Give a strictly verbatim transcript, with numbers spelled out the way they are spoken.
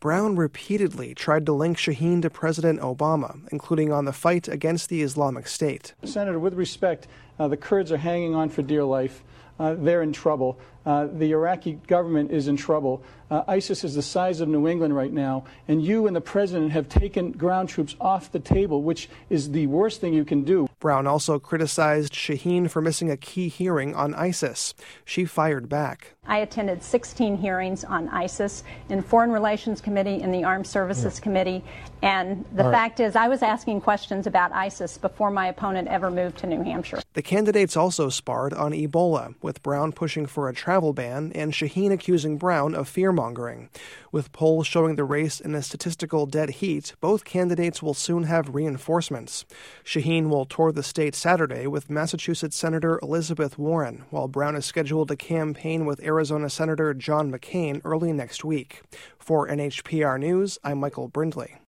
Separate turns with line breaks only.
Brown repeatedly tried to link Shaheen to President Obama, including on the fight against the Islamic State.
Senator, with respect, uh, the Kurds are hanging on for dear life. Uh, they're in trouble. Uh, the Iraqi government is in trouble. Uh, ISIS is the size of New England right now, and you and the president have taken ground troops off the table, which is the worst thing you can do.
Brown also criticized Shaheen for missing a key hearing on ISIS. She fired back.
I attended sixteen hearings on ISIS in Foreign Relations Committee and the Armed Services yeah. Committee, and the All fact right. is I was asking questions about ISIS before my opponent ever moved to New Hampshire.
The candidates also sparred on Ebola, with Brown pushing for a travel ban and Shaheen accusing Brown of fear-mongering. With polls showing the race in a statistical dead heat, both candidates will soon have reinforcements. Shaheen will tour the state Saturday with Massachusetts Senator Elizabeth Warren, while Brown is scheduled to campaign with Arizona Senator John McCain early next week. For N H P R News, I'm Michael Brindley.